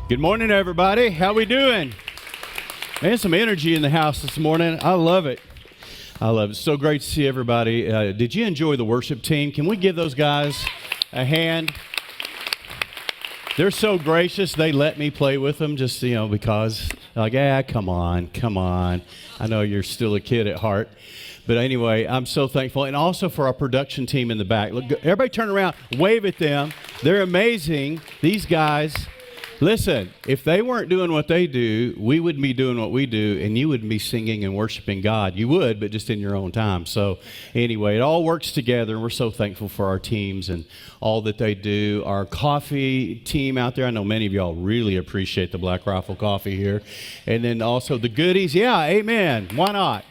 Good morning, everybody. How we doing? Man, some energy in the house this morning. I love it. I love it. So great to see everybody. Did you enjoy the worship team? Can we give those guys a hand? They're so gracious. They let me play with them just, because, come on. I know you're still a kid at heart. But anyway, I'm so thankful. And also for our production team in the back. Look, everybody turn around, wave at them. They're amazing. These guys. Listen, if they weren't doing what they do, we wouldn't be doing what we do, and you wouldn't be singing and worshiping God. You would, but just in your own time. So anyway, it all works together, and we're so thankful for our teams and all that they do. Our coffee team out there, I know many of y'all really appreciate the Black Rifle coffee here. And then also the goodies. Yeah, amen. Why not?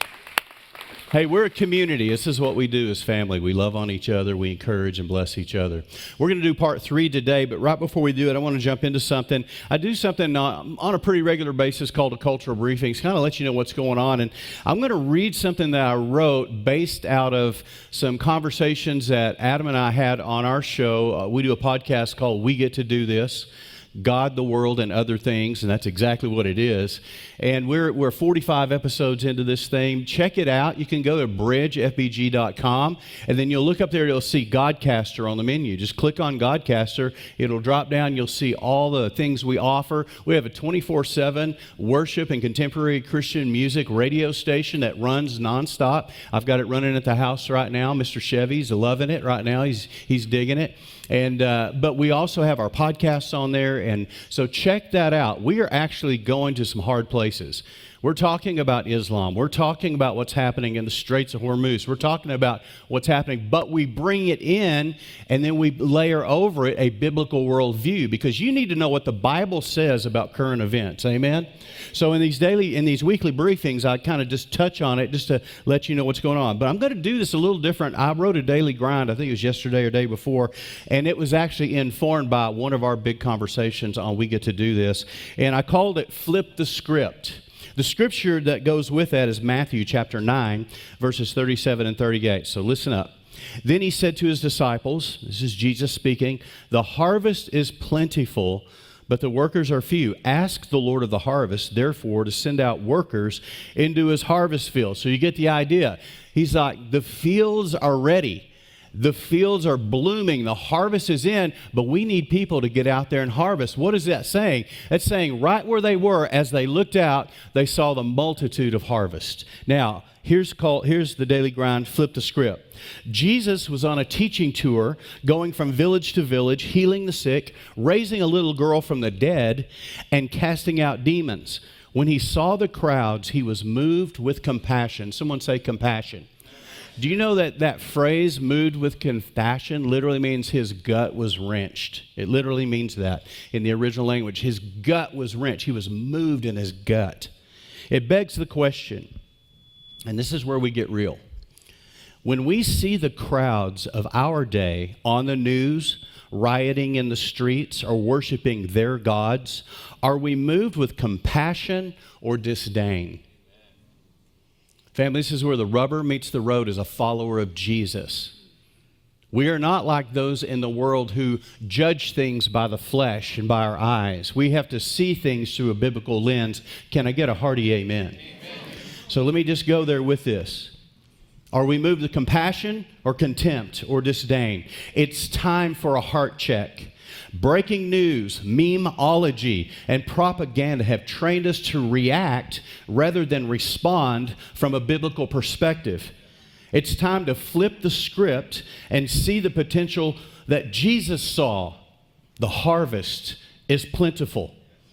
Hey, we're a community. This is what we do as family. We love on each other. We encourage and bless each other. We're going to do part 3 today, but right before we do it, I want to jump into something. I do something on a pretty regular basis called a cultural briefing. It's kind of let you know what's going on. And I'm going to read something that I wrote based out of some conversations that Adam and I had on our show. We do a podcast called We Get to Do This. God, the world, and other things, and that's exactly what it is. And we're 45 episodes into this thing. Check it out. You can go to bridgefbg.com, and then you'll look up there, you'll see Godcaster on the menu. Just click on Godcaster. It'll drop down. You'll see all the things we offer. We have a 24/7 worship and contemporary Christian music radio station that runs nonstop. I've got it running at the house right now. Mr. Chevy's loving it right now. He's digging it. And but we also have our podcasts on there, and so check that out. We are actually going to some hard places. We're talking about Islam. We're talking about what's happening in the Straits of Hormuz. We're talking about what's happening, but we bring it in, and then we layer over it a biblical worldview, because you need to know what the Bible says about current events. Amen? So in these weekly briefings, I kind of just touch on it just to let you know what's going on. But I'm going to do this a little different. I wrote a daily grind, I think it was yesterday or day before, and it was actually informed by one of our big conversations on We Get to Do This, and I called it Flip the Script. The scripture that goes with that is Matthew chapter 9, verses 37 and 38. So listen up. Then he said to his disciples, this is Jesus speaking, "The harvest is plentiful, but the workers are few. Ask the Lord of the harvest, therefore, to send out workers into his harvest field." So you get the idea. He's like, the fields are ready. The fields are blooming. The harvest is in, but we need people to get out there and harvest. What is that saying? That's saying right where they were, as they looked out, they saw the multitude of harvest. Now, here's the daily grind, flip the script. Jesus was on a teaching tour, going from village to village, healing the sick, raising a little girl from the dead, and casting out demons. When he saw the crowds, he was moved with compassion. Someone say compassion. Do you know that phrase, moved with compassion, literally means his gut was wrenched? It literally means that in the original language. His gut was wrenched. He was moved in his gut. It begs the question, and this is where we get real. When we see the crowds of our day on the news, rioting in the streets, or worshiping their gods, are we moved with compassion or disdain? Family, this is where the rubber meets the road as a follower of Jesus. We are not like those in the world who judge things by the flesh and by our eyes. We have to see things through a biblical lens. Can I get a hearty amen? Amen. So let me just go there with this. Are we moved to compassion or contempt or disdain? It's time for a heart check. Breaking news, memeology, and propaganda have trained us to react rather than respond from a biblical perspective. It's time to flip the script and see the potential that Jesus saw. The harvest is plentiful.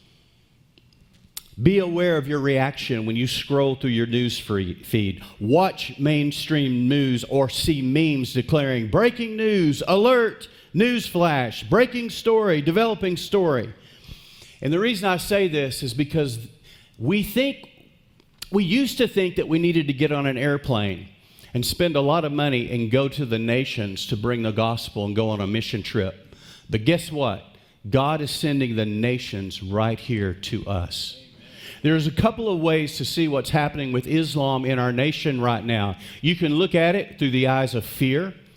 Be aware of your reaction when you scroll through your news feed. Watch mainstream news or see memes declaring, breaking news, alert, news flash, breaking story, developing story. And the reason I say this is because we used to think that we needed to get on an airplane and spend a lot of money and go to the nations to bring the gospel and go on a mission trip. But guess what? God is sending the nations right here to us. There's a couple of ways to see what's happening with Islam in our nation right now. You can look at it through the eyes of fear.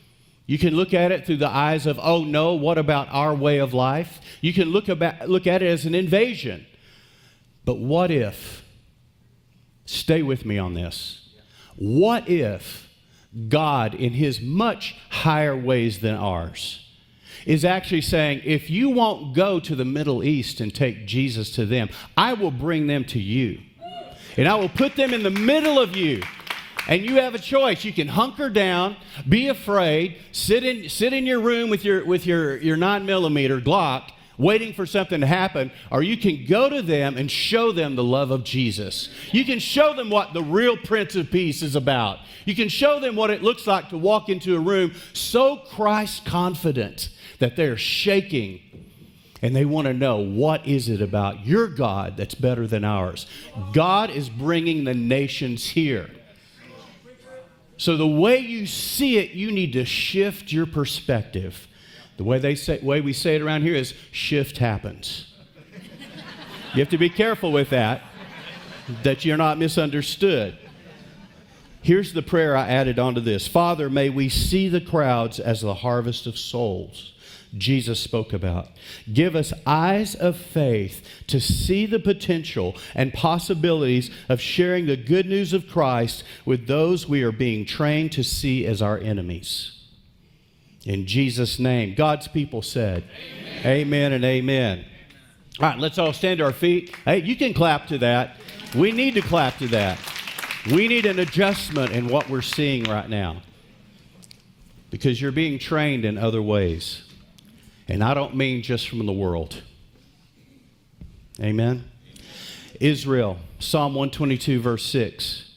You can look at it through the eyes of, oh no, what about our way of life? You can look at it as an invasion. But what if, stay with me on this, what if God, in his much higher ways than ours, is actually saying, if you won't go to the Middle East and take Jesus to them, I will bring them to you. And I will put them in the middle of you. And you have a choice. You can hunker down, be afraid, sit in your room with your 9mm Glock, waiting for something to happen, or you can go to them and show them the love of Jesus. You can show them what the real Prince of Peace is about. You can show them what it looks like to walk into a room so Christ confident that they're shaking and they want to know, what is it about your God that's better than ours? God is bringing the nations here. So the way you see it, you need to shift your perspective. The way we say it around here is, shift happens. You have to be careful with that you're not misunderstood. Here's the prayer I added onto this. Father, may we see the crowds as the harvest of souls Jesus spoke about. Give us eyes of faith to see the potential and possibilities of sharing the good news of Christ with those we are being trained to see as our enemies. In Jesus' name, God's people said, amen, amen and amen. All right, let's all stand to our feet. Hey, you can clap to that. We need to clap to that. We need an adjustment in what we're seeing right now, because you're being trained in other ways. And I don't mean just from the world. Amen? Israel, Psalm 122, verse 6.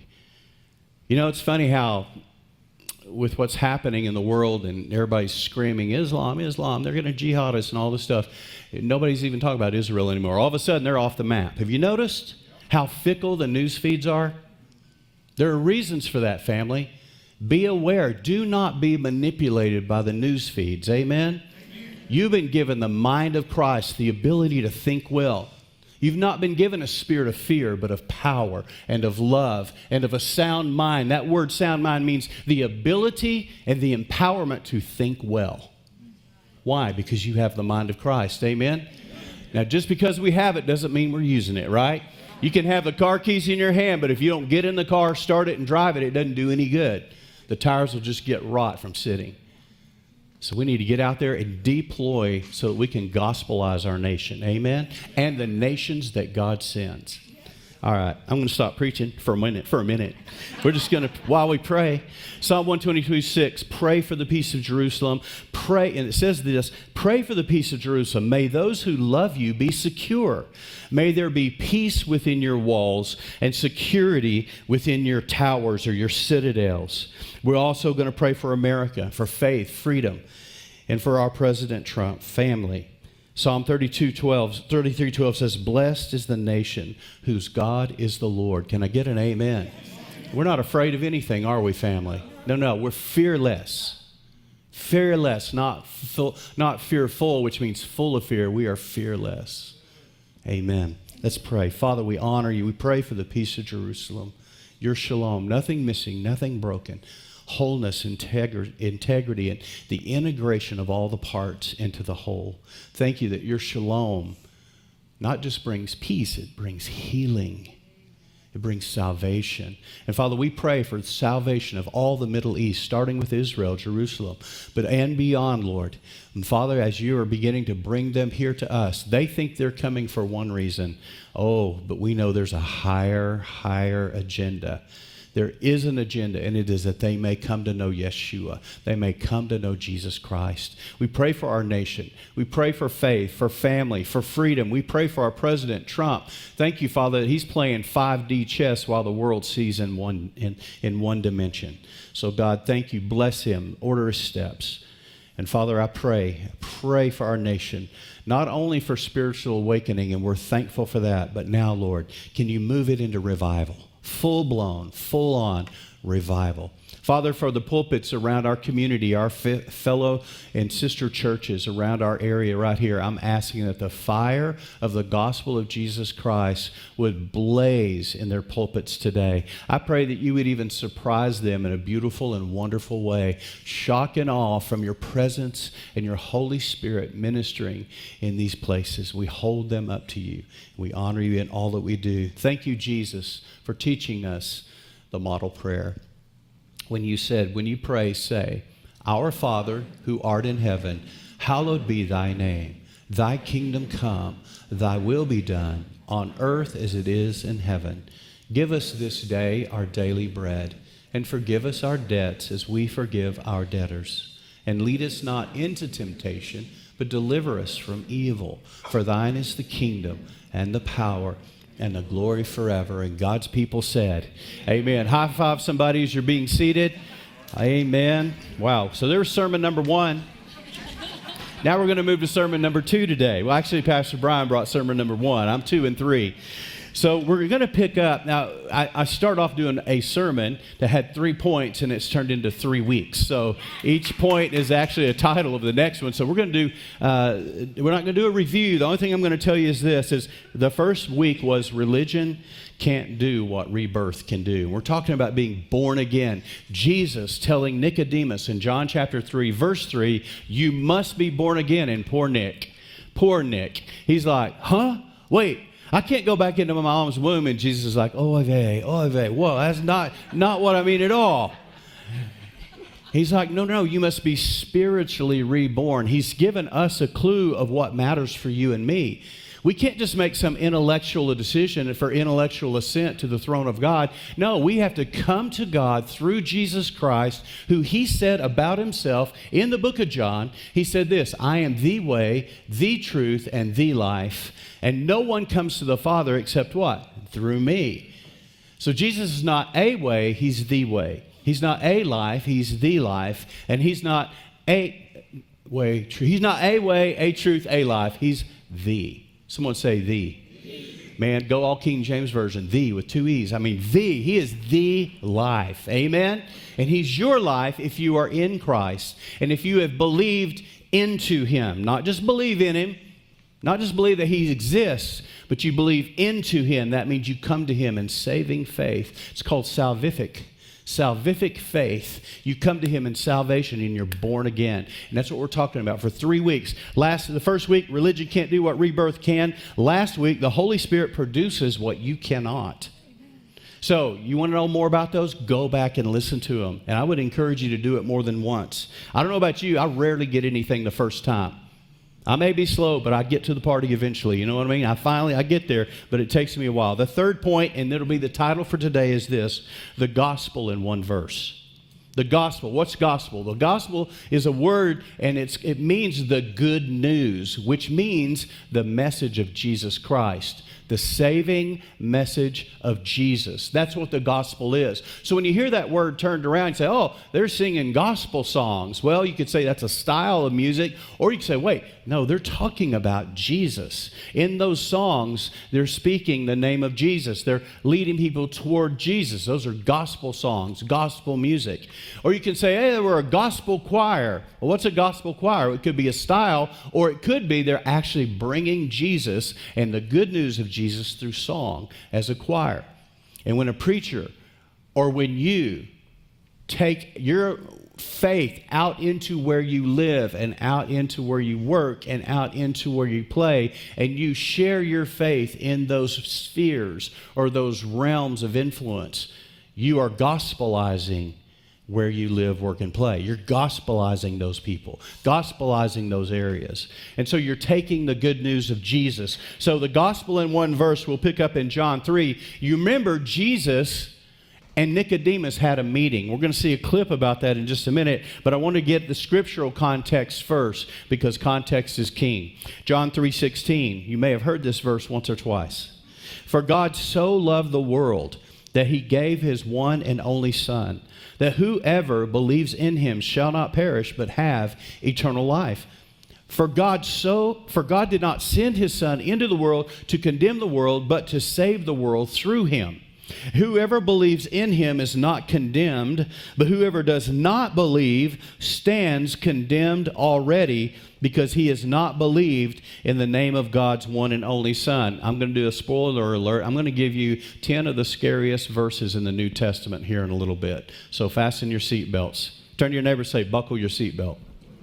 You know, it's funny how with what's happening in the world and everybody's screaming, Islam, Islam, they're going to jihad us and all this stuff. Nobody's even talking about Israel anymore. All of a sudden, they're off the map. Have you noticed how fickle the news feeds are? There are reasons for that, family. Be aware. Do not be manipulated by the news feeds. Amen? You've been given the mind of Christ, the ability to think well. You've not been given a spirit of fear, but of power and of love and of a sound mind. That word sound mind means the ability and the empowerment to think well. Why? Because you have the mind of Christ. Amen? Now, just because we have it doesn't mean we're using it, right? You can have the car keys in your hand, but if you don't get in the car, start it, and drive it, it doesn't do any good. The tires will just get rot from sitting. So we need to get out there and deploy so that we can gospelize our nation. Amen? And the nations that God sends. All right, I'm going to stop preaching for a minute. We're just going to, while we pray, Psalm 122:6, pray for the peace of Jerusalem. Pray, and it says this, pray for the peace of Jerusalem. May those who love you be secure. May there be peace within your walls and security within your towers or your citadels. We're also going to pray for America, for faith, freedom, and for our President Trump, family. Psalm 33:12 says, blessed is the nation whose God is the Lord. Can I get an amen? We're not afraid of anything, are we, family? No, we're fearless. Fearless, not fearful, which means full of fear. We are fearless. Amen. Let's pray. Father, we honor you. We pray for the peace of Jerusalem. Your shalom, nothing missing, nothing broken. Wholeness, integrity, and the integration of all the parts into the whole. Thank you that your shalom not just brings peace, it brings healing. It brings salvation. And Father, we pray for salvation of all the Middle East, starting with Israel, Jerusalem, and beyond, Lord. And Father, as you are beginning to bring them here to us, they think they're coming for one reason. Oh, but we know there's a higher agenda. There is an agenda, and it is that they may come to know Yeshua. They may come to know Jesus Christ. We pray for our nation. We pray for faith, for family, for freedom. We pray for our President Trump. Thank you, Father, that he's playing 5D chess while the world sees in one dimension. So, God, thank you. Bless him. Order his steps. And, Father, I pray for our nation, not only for spiritual awakening, and we're thankful for that, but now, Lord, can you move it into revival? Full-blown, full-on revival. Father, for the pulpits around our community, our fellow and sister churches around our area right here, I'm asking that the fire of the gospel of Jesus Christ would blaze in their pulpits today. I pray that you would even surprise them in a beautiful and wonderful way, shock and awe from your presence and your Holy Spirit ministering in these places. We hold them up to you. We honor you in all that we do. Thank you, Jesus, for teaching us the model prayer. When you said, when you pray, say, Our Father, who art in heaven, hallowed be thy name. Thy kingdom come, thy will be done, on earth as it is in heaven. Give us this day our daily bread, and forgive us our debts as we forgive our debtors. And lead us not into temptation, but deliver us from evil. For thine is the kingdom and the power and the glory forever. And God's people said, amen. High five somebody as you're being seated. Amen. Wow. So there's sermon number 1. Now we're going to move to sermon number 2 today. Well, actually, Pastor Brian brought sermon number 1. I'm 2 and 3. So we're going to pick up. Now, I start off doing a sermon that had 3 points, and it's turned into 3 weeks. So each point is actually a title of the next one. So we're going to do, we're not going to do a review. The only thing I'm going to tell you is this, is the first week was religion can't do what rebirth can do. We're talking about being born again. Jesus telling Nicodemus in John chapter 3, verse 3, you must be born again. And poor Nick, he's like, huh? Wait. I can't go back into my mom's womb. And Jesus is like, oy vey. Whoa, that's not what I mean at all. He's like, no, you must be spiritually reborn. He's given us a clue of what matters for you and me. We can't just make some intellectual decision for intellectual assent to the throne of God. No, we have to come to God through Jesus Christ, who he said about himself in the book of John. He said this, I am the way, the truth, and the life. And no one comes to the Father except what? Through me. So Jesus is not a way, he's the way. He's not a life, he's the life. And he's not a way, he's not a way, a truth, a life. He's the. Someone say the. Man, go all King James Version. The with 2 E's. I mean, the. He is the life. Amen? And he's your life if you are in Christ. And if you have believed into him. Not just believe in him. Not just believe that he exists. But you believe into him. That means you come to him in saving faith. It's called salvific faith. You come to him in salvation and you're born again. And that's what we're talking about for 3 weeks. The first week, religion can't do what rebirth can. Last week, the Holy Spirit produces what you cannot. So you want to know more about those? Go back and listen to them. And I would encourage you to do it more than once. I don't know about you. I rarely get anything the first time. I may be slow, but I get to the party eventually. You know what I mean? I get there, but it takes me a while. The third point, and it'll be the title for today, is this: the gospel in one verse. The gospel. What's gospel? The gospel is a word, and it means the good news, which means the message of Jesus Christ. The saving message of Jesus. That's what the gospel is. So when you hear that word turned around, you say, oh, they're singing gospel songs. Well, you could say that's a style of music, or you could say, wait, no, they're talking about Jesus. In those songs, they're speaking the name of Jesus. They're leading people toward Jesus. Those are gospel songs, gospel music. Or you can say, hey, we're a gospel choir. Well, what's a gospel choir? It could be a style, or it could be they're actually bringing Jesus and the good news of Jesus through song as a choir. And when a preacher, or when you take your faith out into where you live and out into where you work and out into where you play, and you share your faith in those spheres or those realms of influence, you are gospelizing where you live, work, and play. You're gospelizing those people, gospelizing those areas. And so you're taking the good news of Jesus. So the gospel in one verse we'll pick up in John 3. You remember Jesus and Nicodemus had a meeting. We're going to see a clip about that in just a minute, but I want to get the scriptural context first because context is king. John 3:16. You may have heard this verse once or twice. For God so loved the world that he gave his one and only Son, that whoever believes in him shall not perish but have eternal life. For God did not send his Son into the world to condemn the world, but to save the world through him. Whoever believes in him is not condemned, but whoever does not believe stands condemned already because he has not believed in the name of God's one and only Son. I'm going to do a spoiler alert. I'm going to give you 10 of the scariest verses in the New Testament here in a little bit. So fasten your seatbelts. Turn to your neighbor and say, buckle your seatbelt.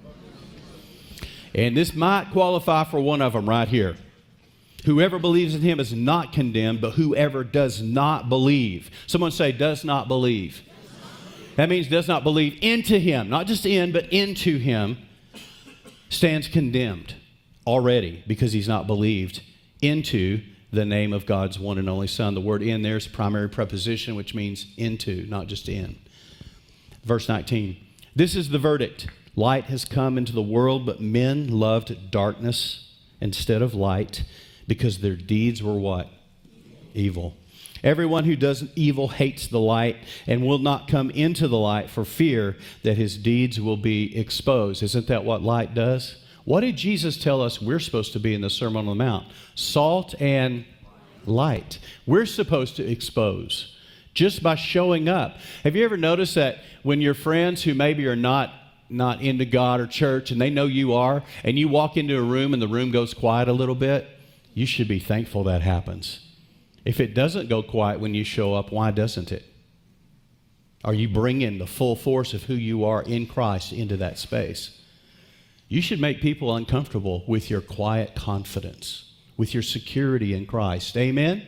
And this might qualify for one of them right here. Whoever believes in him is not condemned, but whoever does not believe. Someone say, does not believe. That means does not believe into him, not just in, but into him, stands condemned already because he's not believed into the name of God's one and only Son. The word in there is a primary preposition, which means into, not just in. Verse 19, this is the verdict. Light has come into the world, but men loved darkness instead of light because their deeds were what? Evil. Everyone who does evil hates the light and will not come into the light for fear that his deeds will be exposed. Isn't that what light does? What did Jesus tell us we're supposed to be in the Sermon on the Mount? Salt and light. We're supposed to expose just by showing up. Have you ever noticed that when your friends who maybe are not into God or church and they know you are, and you walk into a room and the room goes quiet a little bit, you should be thankful that happens. If it doesn't go quiet when you show up, why doesn't it? Are you bringing the full force of who you are in Christ into that space? You should make people uncomfortable with your quiet confidence, with your security in Christ. Amen?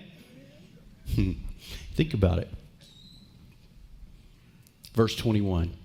Think about it. Verse 21.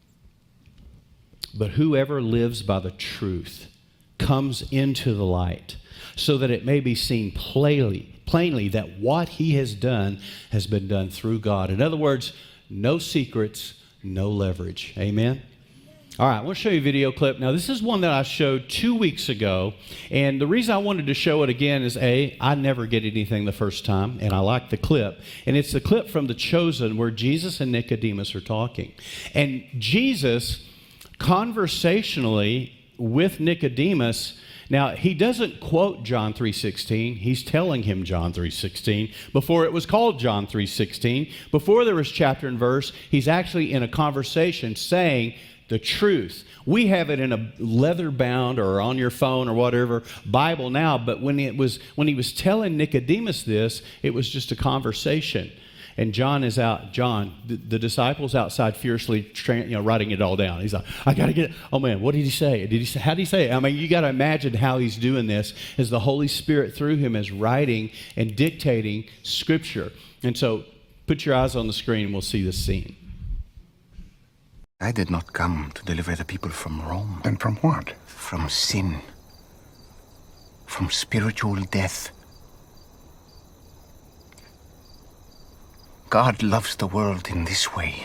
But whoever lives by the truth comes into the light, so that it may be seen plainly that what he has done has been done through God. In other words, no secrets, no leverage. Amen? All right, I want to show you a video clip. Now, this is one that I showed 2 weeks ago, and the reason I wanted to show it again is, I never get anything the first time, and I like the clip. And it's the clip from The Chosen where Jesus and Nicodemus are talking. And Jesus, conversationally with Nicodemus, now, he doesn't quote John 3:16. He's telling him John 3:16. Before it was called John 3:16, before there was chapter and verse, he's actually in a conversation saying the truth. We have it in a leather-bound or on your phone or whatever Bible now, but when he was telling Nicodemus this, it was just a conversation. And John, the disciples outside fiercely, writing it all down. He's like, I got to get it. Oh man, what did he say? How did he say it? I mean, you got to imagine how he's doing this as the Holy Spirit through him is writing and dictating Scripture. And so put your eyes on the screen and we'll see this scene. I did not come to deliver the people from Rome. And from what? From sin. From spiritual death. God loves the world in this way,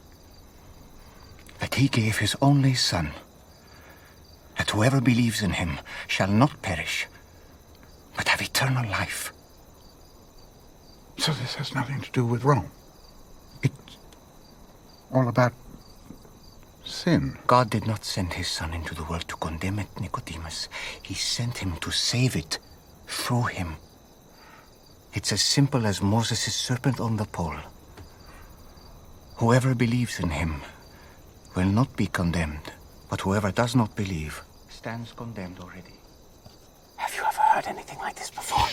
that he gave his only Son, that whoever believes in him shall not perish, but have eternal life. So this has nothing to do with Rome. It's all about sin. God did not send his Son into the world to condemn it, Nicodemus. He sent him to save it through him. It's as simple as Moses' serpent on the pole. Whoever believes in him will not be condemned, but whoever does not believe stands condemned already. Have you ever heard anything like this before?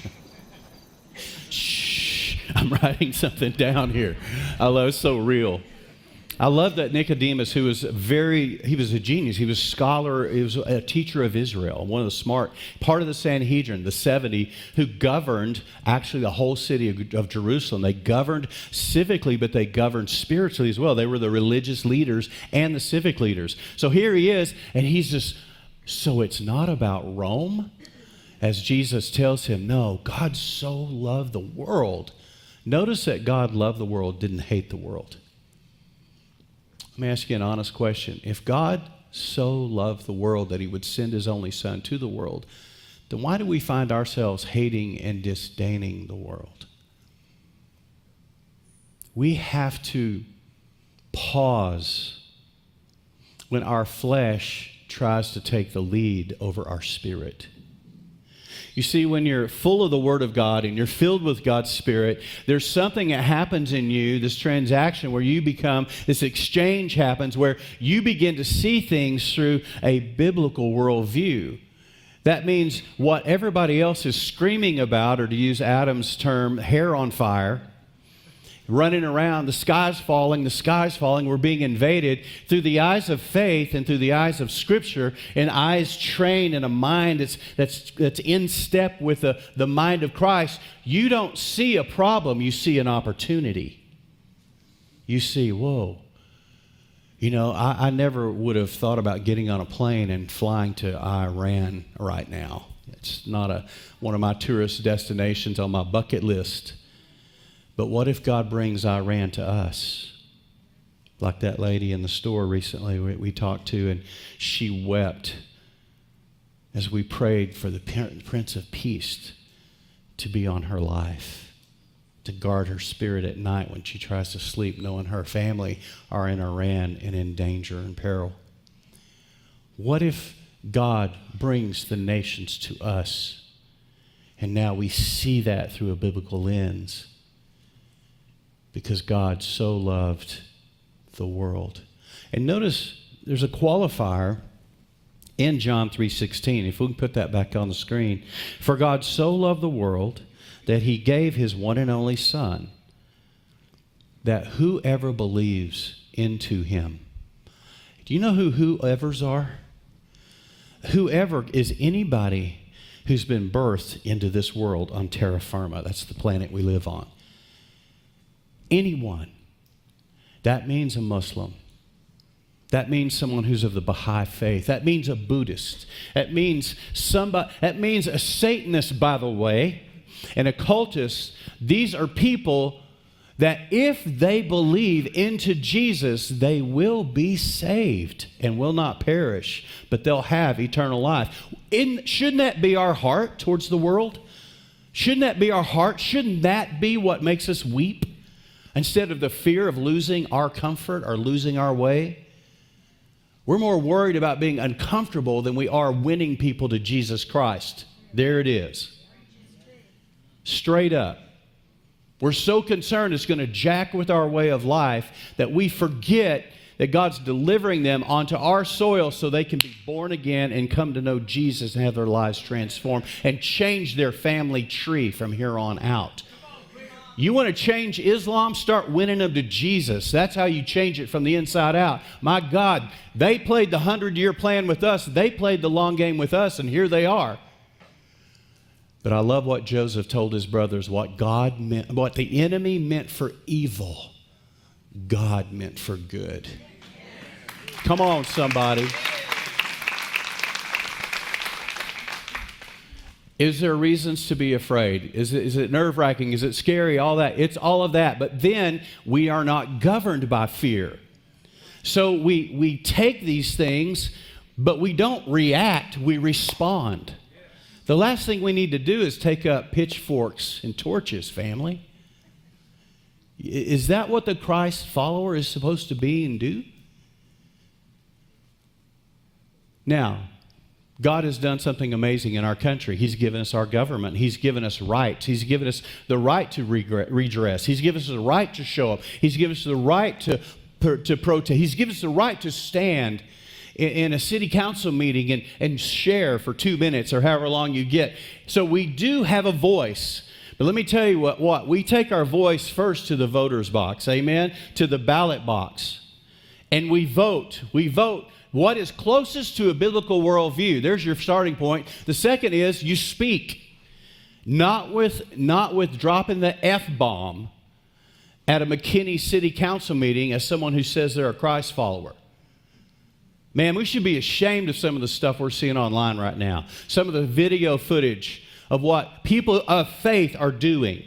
Shh, I'm writing something down here. I love it's so real. I love that Nicodemus, he was a genius. He was a scholar. He was a teacher of Israel, one of the smart, part of the Sanhedrin, the 70, who governed actually the whole city of Jerusalem. They governed civically, but they governed spiritually as well. They were the religious leaders and the civic leaders. So here he is, and he's just, so it's not about Rome? As Jesus tells him, no, God so loved the world. Notice that God loved the world, didn't hate the world. Let me ask you an honest question. If God so loved the world that he would send his only Son to the world, then why do we find ourselves hating and disdaining the world? We have to pause when our flesh tries to take the lead over our spirit. You see, when you're full of the Word of God and you're filled with God's Spirit, there's something that happens in you, this transaction where you become, this exchange happens where you begin to see things through a biblical worldview. That means what everybody else is screaming about, or to use Adam's term, hair on fire, running around, the sky's falling, we're being invaded through the eyes of faith and through the eyes of Scripture, and eyes trained in a mind that's in step with the mind of Christ. You don't see a problem, you see an opportunity. You see, whoa. You know, I never would have thought about getting on a plane and flying to Iran right now. It's not one of my tourist destinations on my bucket list. But what if God brings Iran to us? Like that lady in the store recently we talked to, and she wept as we prayed for the Prince of Peace to be on her life, to guard her spirit at night when she tries to sleep, knowing her family are in Iran and in danger and peril. What if God brings the nations to us, and now we see that through a biblical lens? Because God so loved the world. And notice there's a qualifier in John 3:16. If we can put that back on the screen. For God so loved the world that he gave his one and only Son, that whoever believes into him. Do you know who whoever's are? Whoever is anybody who's been birthed into this world on terra firma. That's the planet we live on. Anyone. That means a Muslim. That means someone who's of the Baha'i faith. That means a Buddhist. That means a Satanist, by the way, and a cultist. These are people that if they believe into Jesus, they will be saved and will not perish, but they'll have eternal life. Shouldn't that be our heart towards the world? Shouldn't that be our heart? Shouldn't that be what makes us weep? Instead of the fear of losing our comfort or losing our way, we're more worried about being uncomfortable than we are winning people to Jesus Christ. There it is. Straight up. We're so concerned it's going to jack with our way of life that we forget that God's delivering them onto our soil so they can be born again and come to know Jesus and have their lives transformed and change their family tree from here on out. You want to change Islam? Start winning them to Jesus. That's how you change it from the inside out. My God, they played the 100-year plan with us. They played the long game with us, and here they are. But I love what Joseph told his brothers, what the enemy meant for evil, God meant for good. Come on, somebody. Is there reasons to be afraid? Is it nerve-wracking? Is it scary? All that. It's all of that. But then we are not governed by fear. So we take these things, but we don't react. We respond. The last thing we need to do is take up pitchforks and torches, family. Is that what the Christ follower is supposed to be and do? Now, God has done something amazing in our country. He's given us our government. He's given us rights. He's given us the right to redress. He's given us the right to show up. He's given us the right to protest. He's given us the right to stand in a city council meeting and share for 2 minutes or however long you get. So we do have a voice. But let me tell you what. We take our voice first to the voter's box, amen, to the ballot box. And we vote. We vote what is closest to a biblical worldview. There's your starting point. The second is you speak. Not with dropping the F-bomb at a McKinney City Council meeting as someone who says they're a Christ follower. Man, we should be ashamed of some of the stuff we're seeing online right now. Some of the video footage of what people of faith are doing.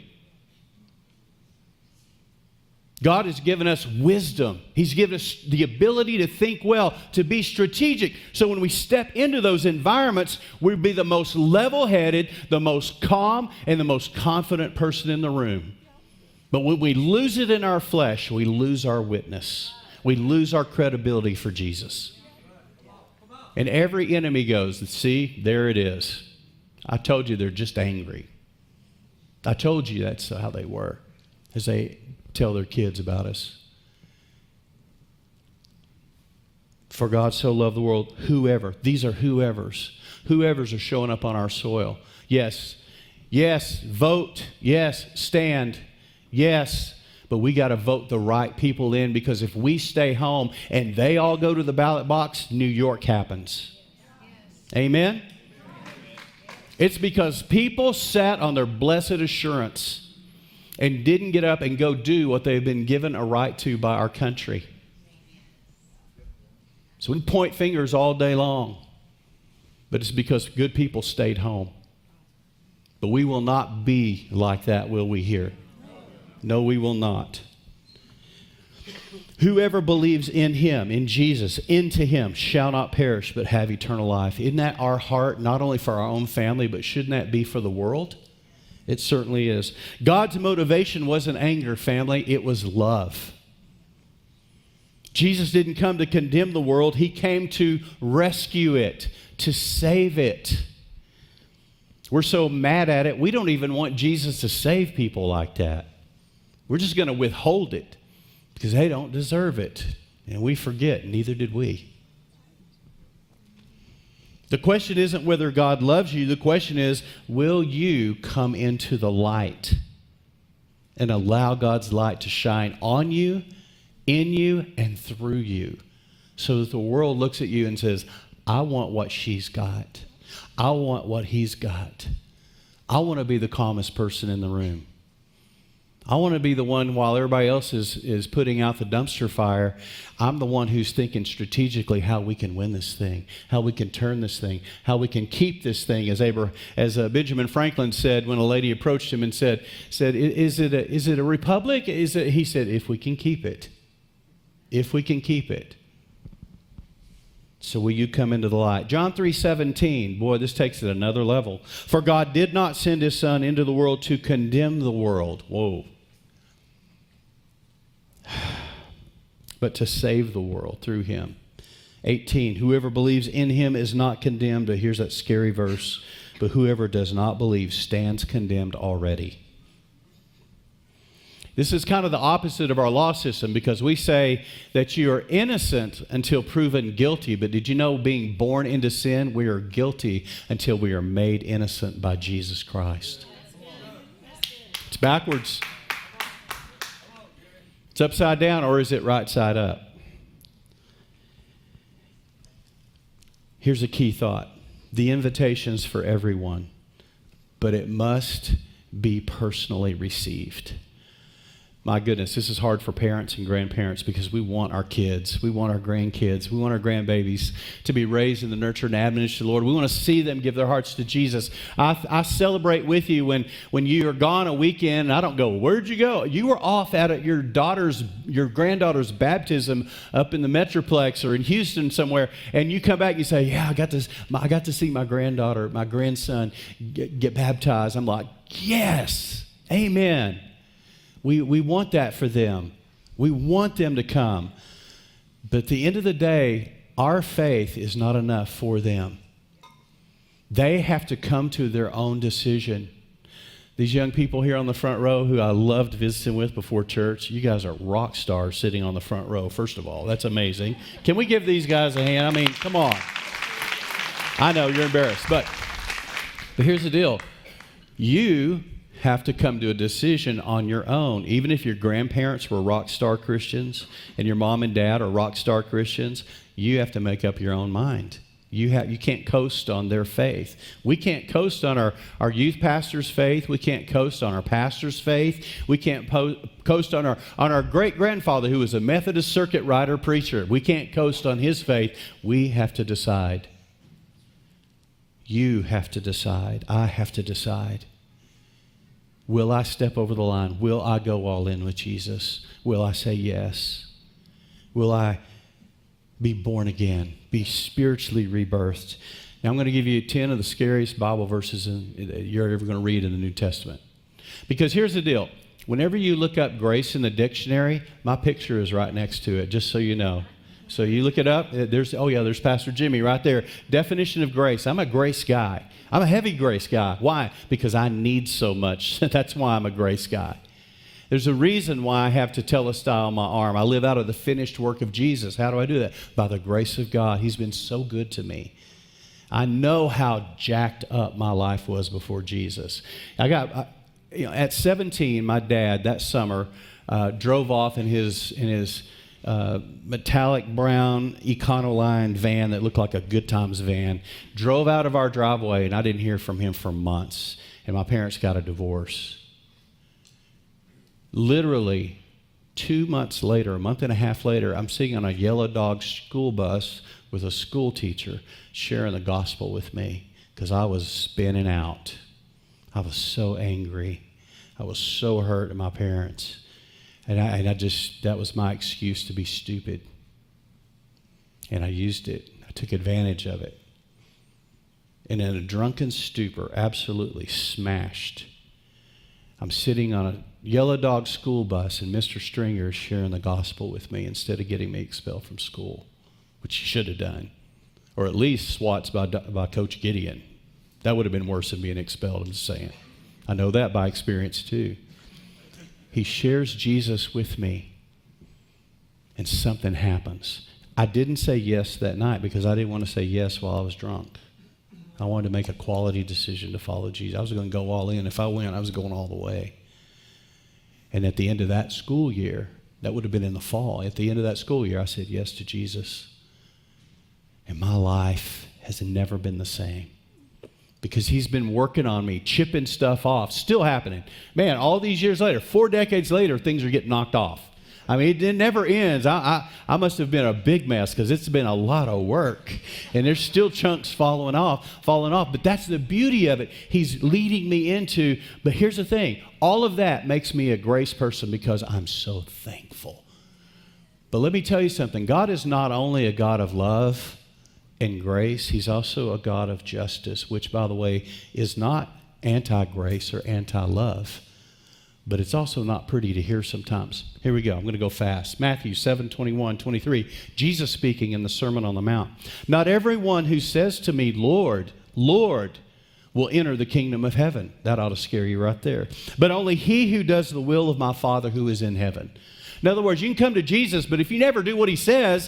God has given us wisdom. He's given us the ability to think well, to be strategic. So when we step into those environments, we'll be the most level-headed, the most calm, and the most confident person in the room. But when we lose it in our flesh, we lose our witness. We lose our credibility for Jesus. And every enemy goes, see, there it is. I told you they're just angry. I told you that's how they were as they tell their kids about us. For God so loved the world, whoever. These are whoever's. Whoever's are showing up on our soil. Yes. Yes. Vote. Yes. Stand. Yes. But we got to vote the right people in, because if we stay home and they all go to the ballot box, New York happens. Amen? It's because people sat on their blessed assurance and didn't get up and go do what they've been given a right to by our country. So we point fingers all day long, but it's because good people stayed home. But we will not be like that, will we here? No, we will not. Whoever believes in him, in Jesus, into him, shall not perish, but have eternal life. Isn't that our heart, not only for our own family, but shouldn't that be for the world? It certainly is. God's motivation wasn't anger, family. It was love. Jesus didn't come to condemn the world. He came to rescue it, to save it. We're so mad at it, we don't even want Jesus to save people like that. We're just going to withhold it because they don't deserve it. And we forget, neither did we. The question isn't whether God loves you. The question is, will you come into the light and allow God's light to shine on you, in you, and through you, so that the world looks at you and says, I want what she's got. I want what he's got. I want to be the calmest person in the room. I want to be the one, while everybody else is putting out the dumpster fire, I'm the one who's thinking strategically how we can win this thing, how we can turn this thing, how we can keep this thing. As Benjamin Franklin said when a lady approached him and said, is it a republic? He said, if we can keep it. If we can keep it. So will you come into the light? John 3:17. Boy, this takes it another level. For God did not send his Son into the world to condemn the world. Whoa. But to save the world through him. 18. Whoever believes in him is not condemned. But here's that scary verse. But whoever does not believe stands condemned already. This is kind of the opposite of our law system, because we say that you are innocent until proven guilty. But did you know, being born into sin, we are guilty until we are made innocent by Jesus Christ? It's backwards. It's upside down, or is it right side up? Here's a key thought. The invitation's for everyone, but it must be personally received. My goodness, this is hard for parents and grandparents, because we want our kids, we want our grandkids, we want our grandbabies to be raised in the nurture and admonition of the Lord. We want to see them give their hearts to Jesus. I celebrate with you when you are gone a weekend, and I don't go, where'd you go? You were off at your granddaughter's baptism up in the Metroplex or in Houston somewhere, and you come back and you say, yeah, I got to see my grandson get baptized. I'm like, yes, amen. We want that for them. We want them to come. But at the end of the day, our faith is not enough for them. They have to come to their own decision. These young people here on the front row who I loved visiting with before church, you guys are rock stars sitting on the front row, first of all. That's amazing. Can we give these guys a hand? I mean, come on. I know you're embarrassed, but here's the deal. You have to come to a decision on your own. Even if your grandparents were rock star Christians and your mom and dad are rock star Christians, you have to make up your own mind. You can't coast on their faith. We can't coast on our youth pastor's faith. We can't coast on our pastor's faith. We can't coast on our great-grandfather who was a Methodist circuit rider preacher. We can't coast on his faith. We have to decide. You have to decide. I have to decide. Will I step over the line? Will I go all in with Jesus? Will I say yes? Will I be born again? Be spiritually rebirthed? Now I'm going to give you 10 of the scariest Bible verses you're ever going to read in the New Testament. Because here's the deal. Whenever you look up grace in the dictionary, my picture is right next to it, just so you know. So you look it up. There's Pastor Jimmy right there. Definition of grace. I'm a grace guy. I'm a heavy grace guy. Why? Because I need so much. That's why I'm a grace guy. There's a reason why I have tetelestai on my arm. I live out of the finished work of Jesus. How do I do that? By the grace of God. He's been so good to me. I know how jacked up my life was before Jesus. At 17, my dad that summer drove off in his metallic brown Econoline van that looked like a Good Times van, drove out of our driveway, and I didn't hear from him for months. And my parents got a divorce. Literally 2 months later, a month and a half later, I'm sitting on a yellow dog school bus with a school teacher sharing the gospel with me because I was spinning out. I was so angry. I was so hurt at my parents. And that was my excuse to be stupid. And I used it. I took advantage of it. And in a drunken stupor, absolutely smashed, I'm sitting on a yellow dog school bus, and Mr. Stringer is sharing the gospel with me instead of getting me expelled from school, which he should have done. Or at least swats by Coach Gideon. That would have been worse than being expelled, I'm just saying. I know that by experience too. He shares Jesus with me, and something happens. I didn't say yes that night because I didn't want to say yes while I was drunk. I wanted to make a quality decision to follow Jesus. I was going to go all in. If I went, I was going all the way. And at the end of that school year, that would have been in the fall, at the end of that school year, I said yes to Jesus. And my life has never been the same. Because he's been working on me, chipping stuff off, still happening. Man, all these years later, 4 decades later, things are getting knocked off. I mean, it never ends. I must have been a big mess because it's been a lot of work. And there's still chunks falling off. But that's the beauty of it. He's leading me into, but here's the thing. All of that makes me a grace person because I'm so thankful. But let me tell you something. God is not only a God of love and grace, he's also a God of justice, which, by the way, is not anti-grace or anti-love. But it's also not pretty to hear sometimes. Here we go. I'm going to go fast. Matthew 7:21-23. Jesus speaking in the Sermon on the Mount. Not everyone who says to me, Lord, Lord, will enter the kingdom of heaven. That ought to scare you right there. But only he who does the will of my Father who is in heaven. In other words, you can come to Jesus, but if you never do what he says,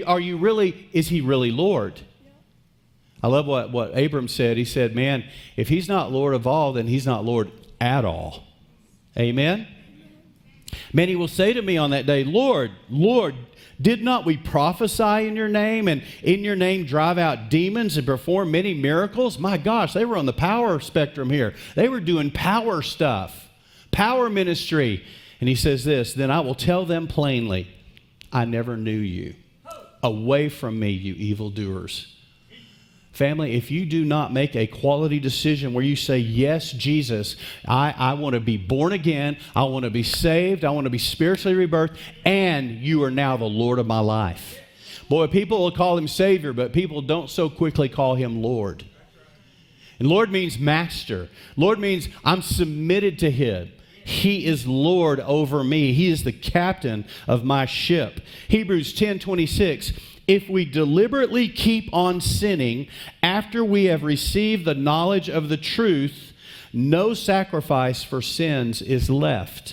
is he really Lord? I love what Abram said. He said, man, if he's not Lord of all, then he's not Lord at all. Amen? Many will say to me on that day, Lord, Lord, did not we prophesy in your name and in your name drive out demons and perform many miracles? My gosh, they were on the power spectrum here. They were doing power stuff, power ministry. And he says this, then I will tell them plainly, I never knew you. Away from me, you evildoers. Family, if you do not make a quality decision where you say, yes, Jesus, I want to be born again, I want to be saved, I want to be spiritually rebirthed, and you are now the Lord of my life. Boy, people will call him Savior, but people don't so quickly call him Lord. And Lord means master. Lord means I'm submitted to him. He is Lord over me. He is the captain of my ship. Hebrews 10:26. If we deliberately keep on sinning after we have received the knowledge of the truth, no sacrifice for sins is left.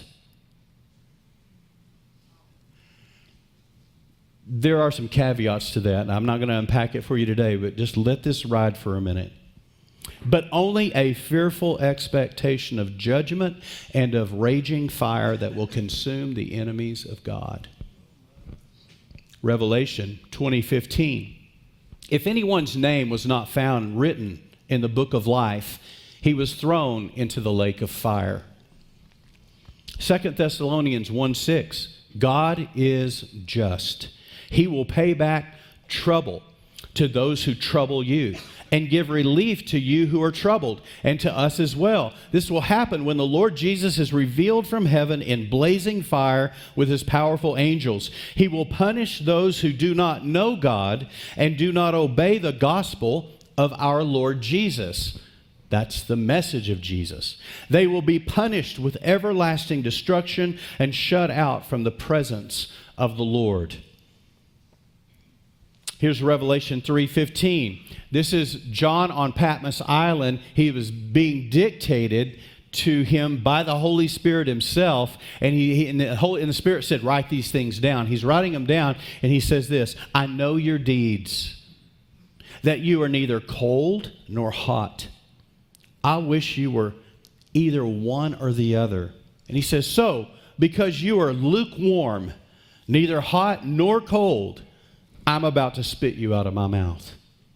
There are some caveats to that, and I'm not going to unpack it for you today, but just let this ride for a minute. But only a fearful expectation of judgment and of raging fire that will consume the enemies of God. Revelation 20:15. If anyone's name was not found written in the book of life, he was thrown into the lake of fire. 2 Thessalonians 1:6. God is just. He will pay back trouble to those who trouble you and give relief to you who are troubled, and to us as well. This will happen when the Lord Jesus is revealed from heaven in blazing fire with his powerful angels. He will punish those who do not know God and do not obey the gospel of our Lord Jesus. That's the message of Jesus. They will be punished with everlasting destruction and shut out from the presence of the Lord. Here's Revelation 3:15. This is John on Patmos Island. He was being dictated to him by the Holy Spirit himself, and the Spirit said, write these things down. He's writing them down, and he says this, I know your deeds, that you are neither cold nor hot. I wish you were either one or the other. And he says, so, because you are lukewarm, neither hot nor cold, I'm about to spit you out of my mouth.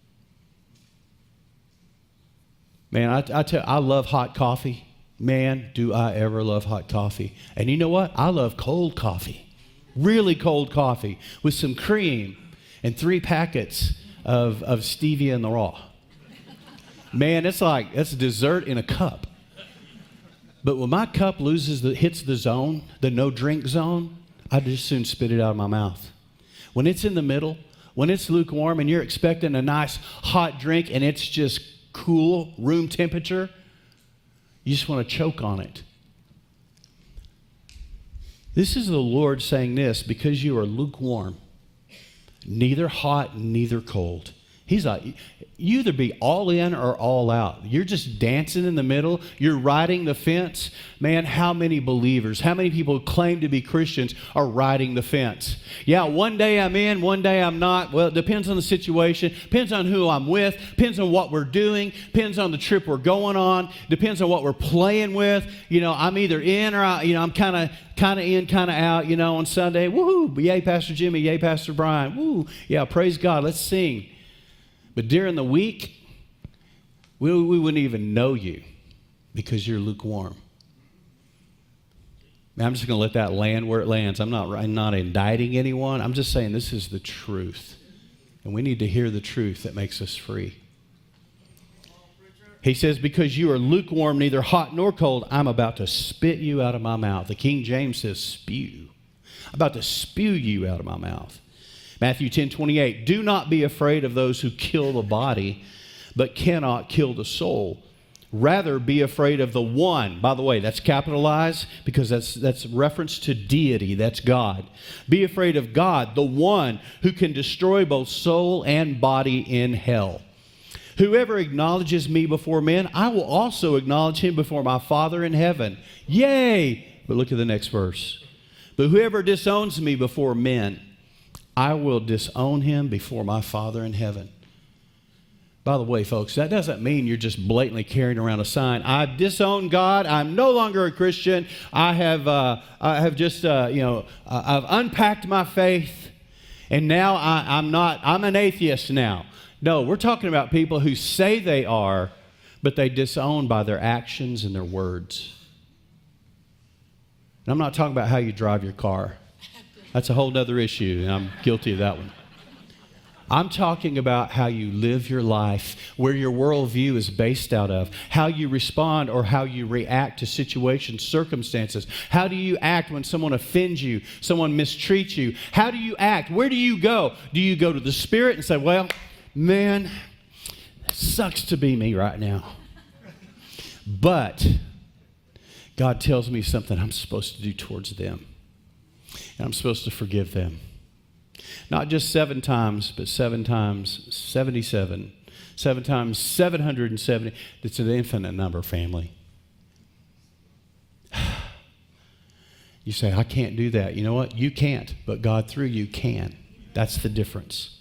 Man, I love hot coffee. Man, do I ever love hot coffee. And you know what? I love cold coffee. Really cold coffee with some cream and 3 packets of stevia in the raw. Man, it's dessert in a cup. But when my cup hits the zone, the no drink zone, I just soon spit it out of my mouth. When it's in the middle, when it's lukewarm and you're expecting a nice hot drink and it's just cool, room temperature, you just want to choke on it. This is the Lord saying this, because you are lukewarm, neither hot, neither cold. He's like, you either be all in or all out. You're just dancing in the middle. You're riding the fence. Man, how many believers, how many people who claim to be Christians are riding the fence? Yeah, one day I'm in, one day I'm not. Well, it depends on the situation. Depends on who I'm with. Depends on what we're doing. Depends on the trip we're going on. Depends on what we're playing with. You know, I'm either in or out. You know, I'm kind of in, kind of out. You know, on Sunday, woohoo, yay, Pastor Jimmy, yay, Pastor Brian. Woo, yeah, praise God, let's sing. But during the week, we wouldn't even know you because you're lukewarm. Man, I'm just going to let that land where it lands. I'm not indicting anyone. I'm just saying this is the truth. And we need to hear the truth that makes us free. He says, because you are lukewarm, neither hot nor cold, I'm about to spit you out of my mouth. The King James says spew. I'm about to spew you out of my mouth. Matthew 10:28, do not be afraid of those who kill the body, but cannot kill the soul. Rather, be afraid of the one. By the way, that's capitalized because that's reference to deity. That's God. Be afraid of God, the one who can destroy both soul and body in hell. Whoever acknowledges me before men, I will also acknowledge him before my Father in heaven. Yay! But look at the next verse. But whoever disowns me before men, I will disown him before my Father in heaven. By the way, folks, that doesn't mean you're just blatantly carrying around a sign. I've disowned God. I'm no longer a Christian. I have I've unpacked my faith, and now I'm an atheist now. No, we're talking about people who say they are, but they disown by their actions and their words. And I'm not talking about how you drive your car. That's a whole other issue, and I'm guilty of that one. I'm talking about how you live your life, where your worldview is based out of, how you respond or how you react to situations, circumstances. How do you act when someone offends you, someone mistreats you? How do you act? Where do you go? Do you go to the Spirit and say, well, man, it sucks to be me right now, but God tells me something I'm supposed to do towards them. And I'm supposed to forgive them. Not just 7 times, but 7 times 77. 7 times 770. It's an infinite number, family. You say, I can't do that. You know what? You can't, but God through you can. That's the difference.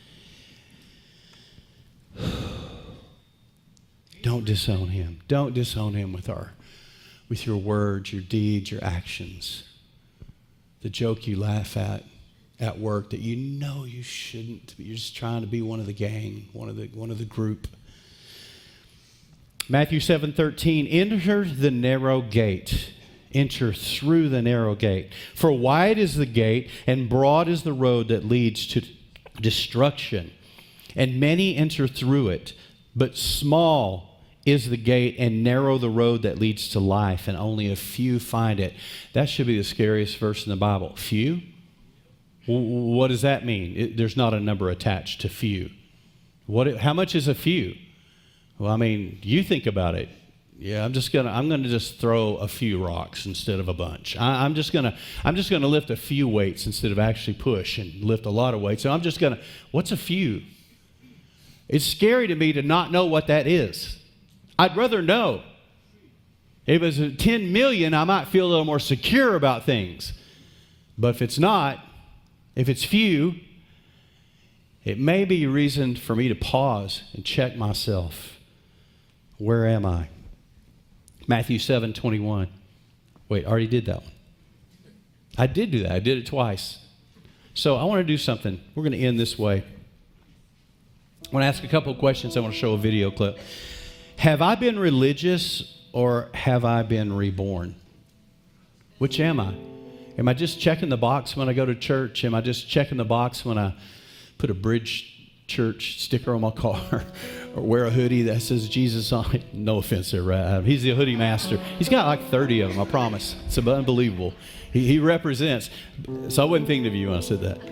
Don't disown him. Don't disown him with your words, your deeds, your actions. The joke you laugh at work that you know you shouldn't, but you're just trying to be one of the gang, one of the group. Matthew 7:13, enter the narrow gate. Enter through the narrow gate. For wide is the gate and broad is the road that leads to destruction, and many enter through it. But small is the gate and narrow the road that leads to life, and only a few find it. That should be the scariest verse in the Bible. Few? What does that mean? There's not a number attached to few. How much is a few? Well, I mean, you think about it. Yeah, I'm gonna just throw a few rocks instead of a bunch. I'm just gonna lift a few weights instead of actually push and lift a lot of weights. So what's a few? It's scary to me to not know what that is. I'd rather know. If it was 10 million, I might feel a little more secure about things. But if it's not, if it's few, it may be a reason for me to pause and check myself. Where am I? Matthew 7:21. Wait, I already did that one. I did do that. I did it twice. So I want to do something. We're going to end this way. I want to ask a couple of questions. I want to show a video clip. Have I been religious or have I been reborn? Which am I? Am I just checking the box when I go to church? Am I just checking the box when I put a Bridge Church sticker on my car or wear a hoodie that says Jesus on it? No offense there, right? He's the hoodie master. He's got like 30 of them, I promise. It's unbelievable. He represents. So I wasn't thinking of you when I said that.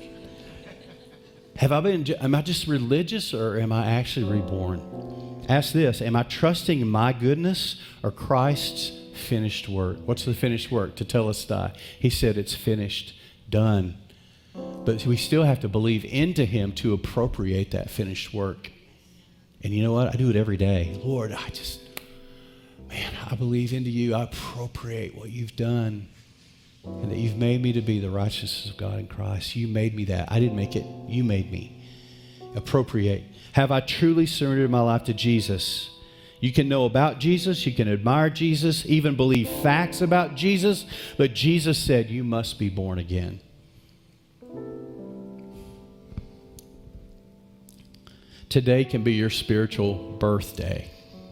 Am I just religious or am I actually reborn? Ask this, am I trusting my goodness or Christ's finished work? What's the finished work? Tetelestai. He said it's finished, done. But we still have to believe into him to appropriate that finished work. And you know what? I do it every day. Lord, I believe into you. I appropriate what you've done. And that you've made me to be the righteousness of God in Christ. You made me that. I didn't make it. You made me. Appropriate. Have I truly surrendered my life to Jesus? You can know about Jesus. You can admire Jesus. Even believe facts about Jesus. But Jesus said you must be born again. Today can be your spiritual birthday,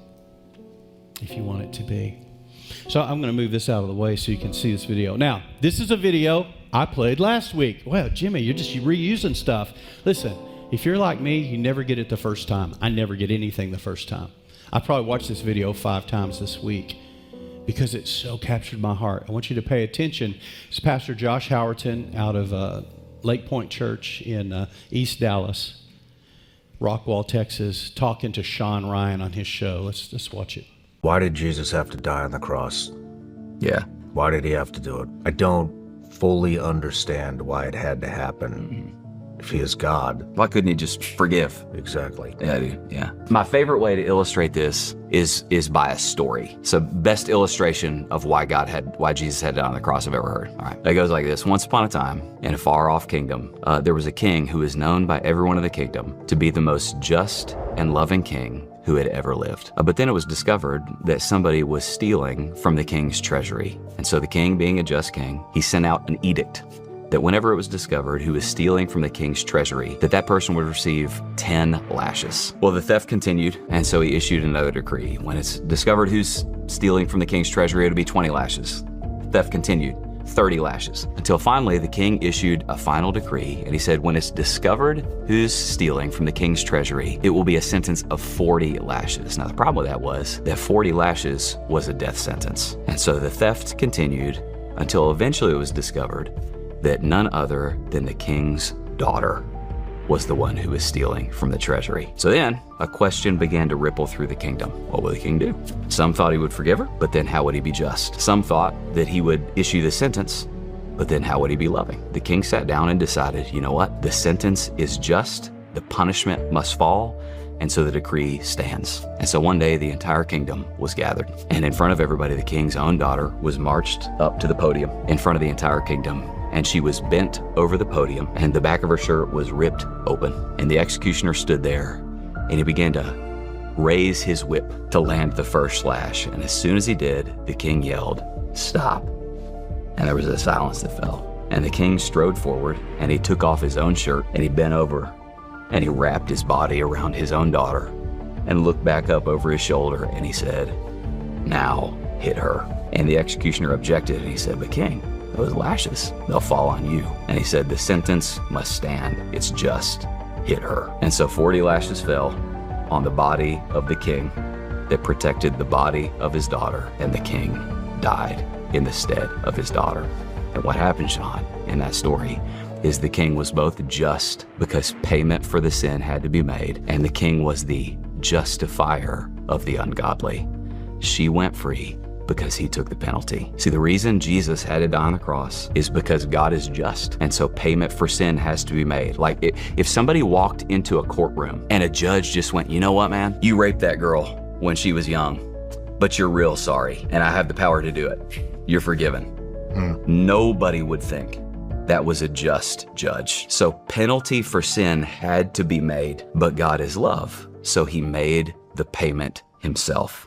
if you want it to be. So I'm going to move this out of the way so you can see this video. Now, this is a video I played last week. Well, Jimmy, you're just reusing stuff. Listen, if you're like me, you never get it the first time. I never get anything the first time. I probably watched this video 5 times this week because it so captured my heart. I want you to pay attention. It's Pastor Josh Howerton out of Lake Point Church in East Dallas, Rockwall, Texas, talking to Sean Ryan on his show. Let's watch it. Why did Jesus have to die on the cross? Yeah. Why did he have to do it? I don't fully understand why it had to happen. If he is God. Why couldn't he just forgive? Exactly. Yeah, dude. Yeah. My favorite way to illustrate this is by a story. So best illustration of why Jesus had to die on the cross I've ever heard. All right. It goes like this. Once upon a time, in a far off kingdom, there was a king who was known by everyone in the kingdom to be the most just and loving king who had ever lived. But then it was discovered that somebody was stealing from the king's treasury. And so the king, being a just king, he sent out an edict that whenever it was discovered who was stealing from the king's treasury, that person would receive 10 lashes. Well, the theft continued, and so he issued another decree. When it's discovered who's stealing from the king's treasury, it would be 20 lashes. The theft continued, 30 lashes, until finally the king issued a final decree, and he said, when it's discovered who's stealing from the king's treasury, it will be a sentence of 40 lashes. Now, the problem with that was that 40 lashes was a death sentence. And so the theft continued until eventually it was discovered that none other than the king's daughter was the one who was stealing from the treasury. So then a question began to ripple through the kingdom. What would the king do? Some thought he would forgive her, but then how would he be just? Some thought that he would issue the sentence, but then how would he be loving? The king sat down and decided, you know what? The sentence is just, the punishment must fall, and so the decree stands. And so one day the entire kingdom was gathered, and in front of everybody, the king's own daughter was marched up to the podium in front of the entire kingdom. And she was bent over the podium, and the back of her shirt was ripped open. And the executioner stood there, and he began to raise his whip to land the first slash. And as soon as he did, the king yelled, "Stop." And there was a silence that fell. And the king strode forward, and he took off his own shirt, and he bent over, and he wrapped his body around his own daughter, and looked back up over his shoulder, and he said, "Now hit her." And the executioner objected, and he said, "But king, those lashes, they'll fall on you." And he said, "The sentence must stand. It's just. Hit her." And so 40 lashes fell on the body of the king that protected the body of his daughter, and the king died in the stead of his daughter. And what happened, Sean, in that story is the king was both just because payment for the sin had to be made, and the king was the justifier of the ungodly. She went free because he took the penalty. See, the reason Jesus had to die on the cross is because God is just. And so payment for sin has to be made. Like if somebody walked into a courtroom and a judge just went, you know what, man? You raped that girl when she was young, but you're real sorry, and I have the power to do it. You're forgiven. Nobody would think that was a just judge. So penalty for sin had to be made, but God is love. So he made the payment himself.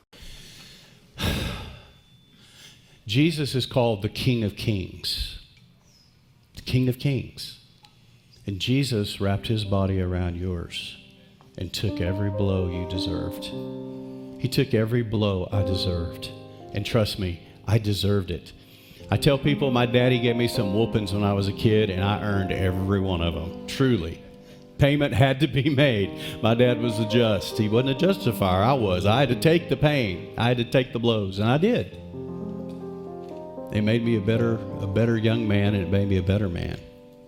Jesus is called the King of Kings. The King of Kings. And Jesus wrapped his body around yours and took every blow you deserved. He took every blow I deserved. And trust me, I deserved it. I tell people my daddy gave me some whoopings when I was a kid, and I earned every one of them, truly. Payment had to be made. My dad was a just. He wasn't a justifier. I was. I had to take the pain. I had to take the blows, and I did. It made me a better young man, and it made me a better man.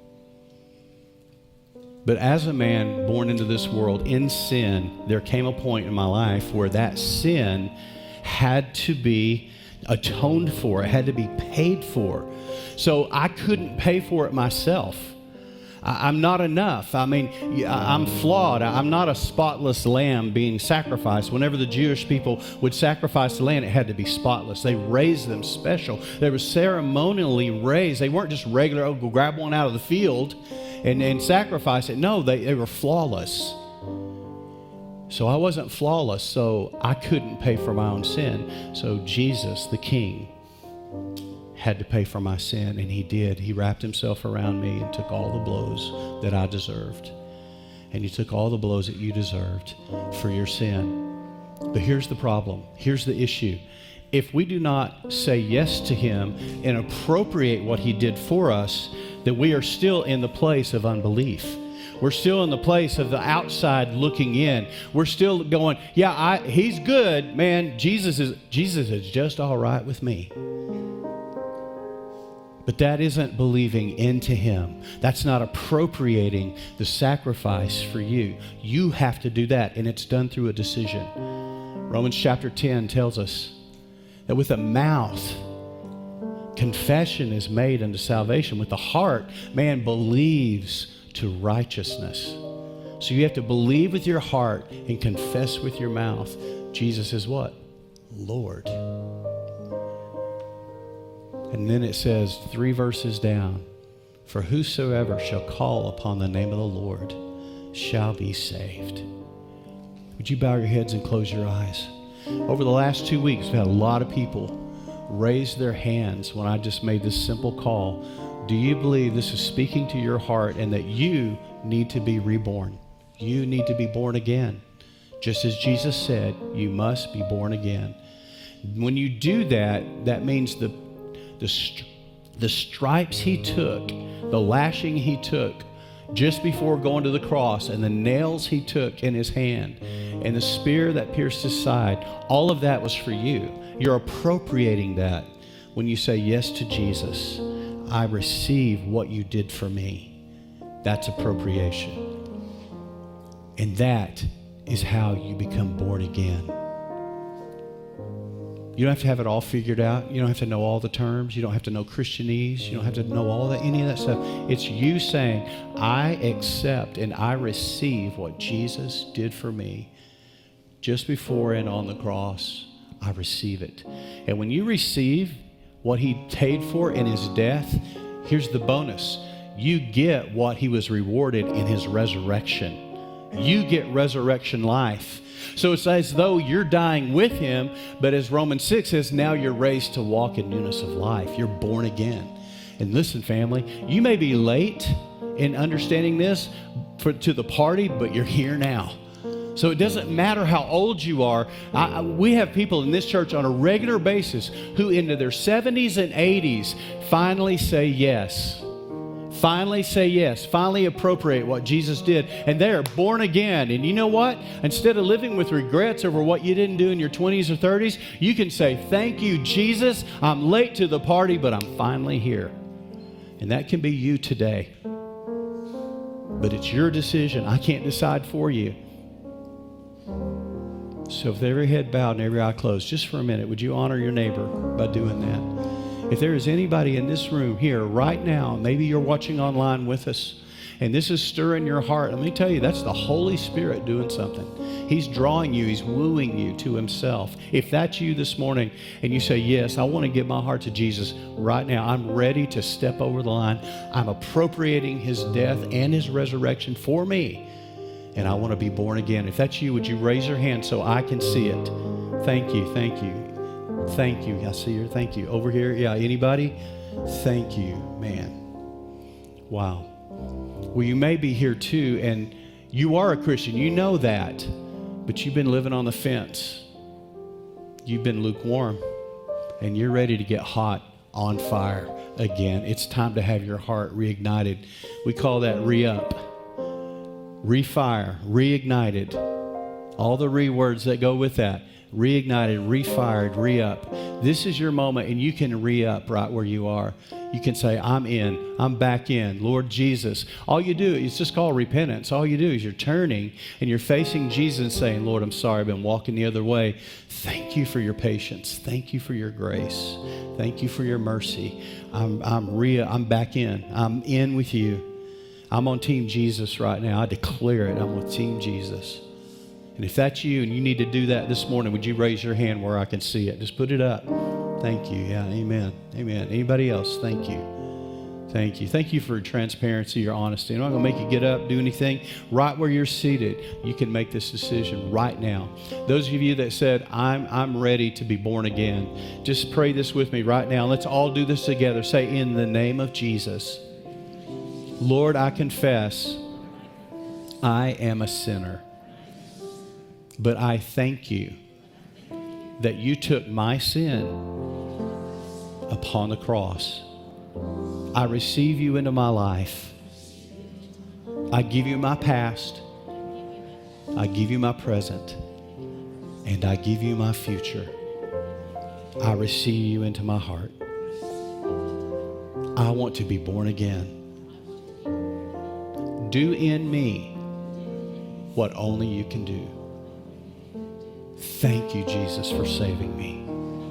But as a man born into this world in sin, there came a point in my life where that sin had to be atoned for. It had to be paid for. So I couldn't pay for it myself. I'm not enough. I mean, I'm flawed. I'm not a spotless lamb being sacrificed. Whenever the Jewish people would sacrifice a lamb, it had to be spotless. They raised them special. They were ceremonially raised. They weren't just regular, go grab one out of the field and sacrifice it. No, they were flawless. So I wasn't flawless, so I couldn't pay for my own sin. So Jesus, the King, had to pay for my sin, and he did. He wrapped himself around me and took all the blows that I deserved. And he took all the blows that you deserved for your sin. But here's the problem. Here's the issue. If we do not say yes to him and appropriate what he did for us, then we are still in the place of unbelief. We're still in the place of the outside looking in. We're still going, yeah, he's good, man. Jesus is just all right with me. But that isn't believing into him. That's not appropriating the sacrifice for you. You have to do that, and it's done through a decision. Romans chapter 10 tells us that with the mouth, confession is made unto salvation. With the heart, man believes to righteousness. So you have to believe with your heart and confess with your mouth. Jesus is what? Lord. And then it says 3 verses down, for whosoever shall call upon the name of the Lord shall be saved. Would you bow your heads and close your eyes? Over the last 2 weeks, we've had a lot of people raise their hands when I just made this simple call. Do you believe this is speaking to your heart and that you need to be reborn? You need to be born again. Just as Jesus said, you must be born again. When you do that, that means the stripes he took, the lashing he took just before going to the cross, and the nails he took in his hand, and the spear that pierced his side, all of that was for you. You're appropriating that when you say yes to Jesus. I receive what you did for me. That's appropriation. And that is how you become born again. You don't have to have it all figured out. You don't have to know all the terms. You don't have to know Christianese. You don't have to know all that, any of that stuff. It's you saying, I accept and I receive what Jesus did for me just before and on the cross. I receive it. And when you receive what he paid for in his death, here's the bonus. You get what he was rewarded in his resurrection. You get resurrection life. So it's as though you're dying with him, but as Romans 6 says, now you're raised to walk in newness of life. You're born again. And listen, family, you may be late in understanding this to the party, but you're here now. So it doesn't matter how old you are. We have people in this church on a regular basis who into their 70s and 80s finally say yes. Finally say yes. Finally appropriate what Jesus did. And they are born again. And you know what? Instead of living with regrets over what you didn't do in your 20s or 30s, you can say, thank you, Jesus. I'm late to the party, but I'm finally here. And that can be you today. But it's your decision. I can't decide for you. So with every head bowed and every eye closed, just for a minute, would you honor your neighbor by doing that? If there is anybody in this room here right now, maybe you're watching online with us, and this is stirring your heart, let me tell you, that's the Holy Spirit doing something. He's drawing you. He's wooing you to himself. If that's you this morning and you say, yes, I want to give my heart to Jesus right now. I'm ready to step over the line. I'm appropriating his death and his resurrection for me, and I want to be born again. If that's you, would you raise your hand so I can see it? Thank you. Thank you. Thank you. I see her. Thank you. Over here. Yeah, anybody? Thank you, man. Wow. Well, you may be here too, and you are a Christian. You know that, but you've been living on the fence. You've been lukewarm, and you're ready to get hot, on fire again. It's time to have your heart reignited. We call that re-up, refire, reignited. All the re-words that go with that. Reignited, refired, re-up. This is your moment, and you can re-up right where you are. You can say, I'm in. I'm back in. Lord Jesus. All you do, it's just called repentance. All you do is you're turning and you're facing Jesus and saying, Lord, I'm sorry. I've been walking the other way. Thank you for your patience. Thank you for your grace. Thank you for your mercy. I'm back in. I'm in with you. I'm on Team Jesus right now. I declare it. I'm with Team Jesus. And if that's you and you need to do that this morning, would you raise your hand where I can see it? Just put it up. Thank you. Yeah, amen. Amen. Anybody else? Thank you. Thank you. Thank you for your transparency, your honesty. I'm not going to make you get up, do anything. Right where you're seated, you can make this decision right now. Those of you that said, I'm ready to be born again, just pray this with me right now. Let's all do this together. Say, in the name of Jesus, Lord, I confess I am a sinner. But I thank you that you took my sin upon the cross. I receive you into my life. I give you my past. I give you my present. And I give you my future. I receive you into my heart. I want to be born again. Do in me what only you can do. Thank you, Jesus, for saving me.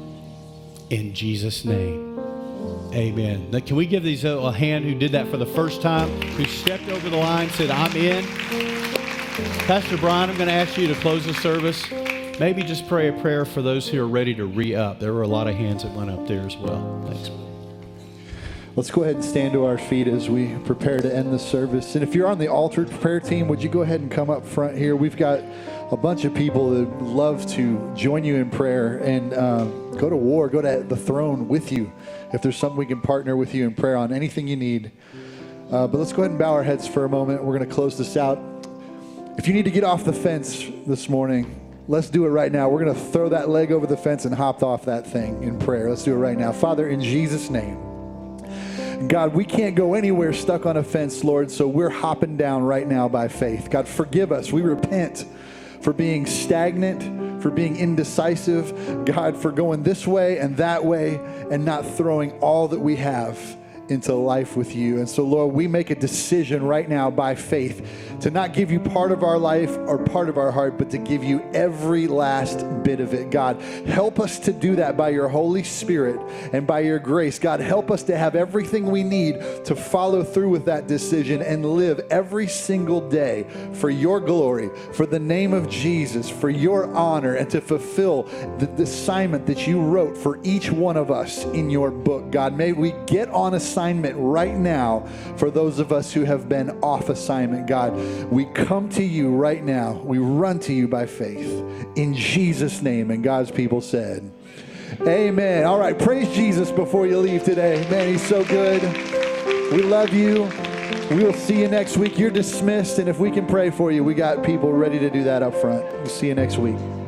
In Jesus' name, amen. Now, can we give these a hand who did that for the first time, who stepped over the line, said, I'm in? Pastor Brian, I'm going to ask you to close the service. Maybe just pray a prayer for those who are ready to re-up. There were a lot of hands that went up there as well. Thanks. Let's go ahead and stand to our feet as we prepare to end the service. And if you're on the altar prayer team, would you go ahead and come up front here? We've got a bunch of people that would love to join you in prayer and go to war, go to the throne with you. If there's something we can partner with you in prayer on, anything you need. But let's go ahead and bow our heads for a moment. We're going to close this out. If you need to get off the fence this morning, let's do it right now. We're going to throw that leg over the fence and hop off that thing in prayer. Let's do it right now. Father, in Jesus' name. God, we can't go anywhere stuck on a fence, Lord, so we're hopping down right now by faith. God, forgive us. We repent for being stagnant, for being indecisive, God, for going this way and that way and not throwing all that we have into life with you. And so, Lord, we make a decision right now by faith to not give you part of our life or part of our heart, but to give you every last bit of it. God, help us to do that by your Holy Spirit and by your grace. God, help us to have everything we need to follow through with that decision and live every single day for your glory, for the name of Jesus, for your honor, and to fulfill the assignment that you wrote for each one of us in your book. God, may we get on assignment right now for those of us who have been off assignment. God, we come to you right now. We run to you by faith in Jesus' name. And God's people said, amen. All right, praise Jesus before you leave today. Man, he's so good. We love you. We'll see you next week. You're dismissed. And if we can pray for you, we got people ready to do that up front. We'll see you next week.